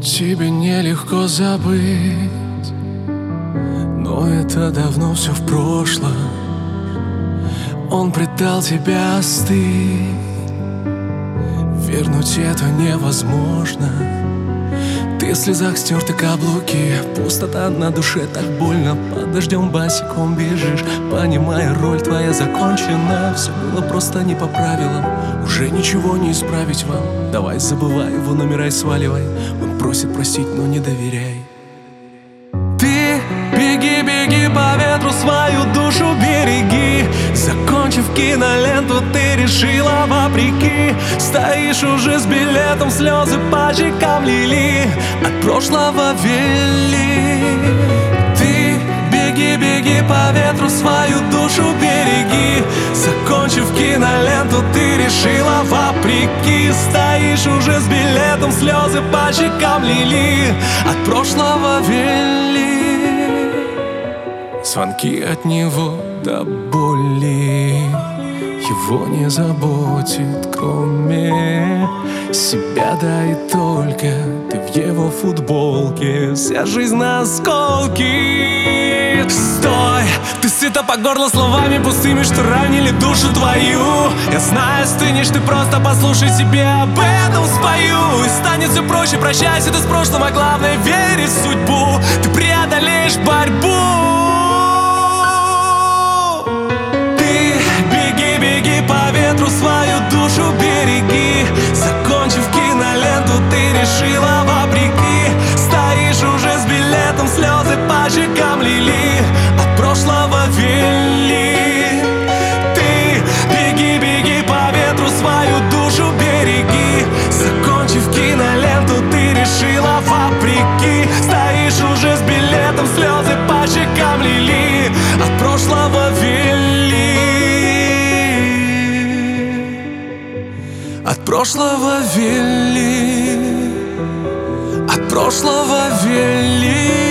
Тебе нелегко забыть, но это давно все в прошлом. Он предал тебя, остыть, вернуть это невозможно. Ты в слезах стерты каблуки, пустота на душе, так больно. Под дождем босиком бежишь, понимая, роль твоя закончена. Все было просто не по правилам, уже ничего не исправить вам. Давай забывай его номера и сваливай. Он просит простить, но не доверяй. Ты беги, беги по ветру, свою душу береги. Закончив киноленту, ты решила вопреки. Стоишь уже с билетом, слезы по щекам лили, от прошлого вели. Ты беги, беги по ветру, свою душу береги. Закончив киноленту, ты решила вопреки. Стоишь уже с билетом, слезы по щекам лили, от прошлого вели. Звонки от него до боли, его не заботит, кроме себя, да и только ты в его футболке, вся жизнь на осколки. Стой, ты сыта по горло словами пустыми, что ранили душу твою. Я знаю, стынешь, ты просто послушай, себе об этом спою. И станет все проще, прощайся ты с прошлым, а главное верь в судьбу. Ты преодолеешь борьбу. Свою душу береги. Закончив киноленту, ты решила вопреки. Стоишь уже с билетом, слезы по щекам лили, от прошлого вели. Ты беги, беги по ветру, свою душу береги. Закончив киноленту, ты решила вопреки. Стоишь уже с билетом, слезы по щекам лили, от прошлого вели. От прошлого вели, от прошлого вели.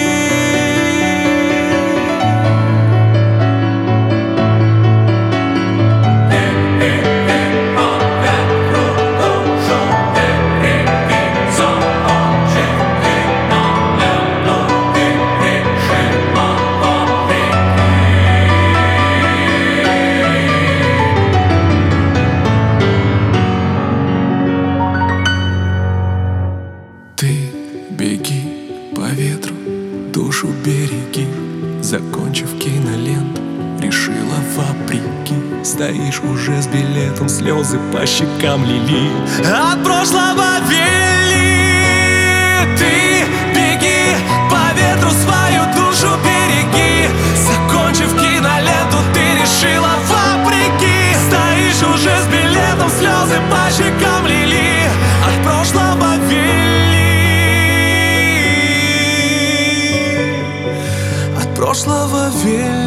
Беги по ветру, душу береги. Закончив киноленту, решила вопреки. Стоишь уже с билетом, слезы по щекам лили, от прошлого вели. Ты беги по ветру, свою душу береги. Закончив киноленту, ты решила вопреки. Стоишь уже с билетом, слезы по щекам лили, от прошлого вели. Прошлого вели.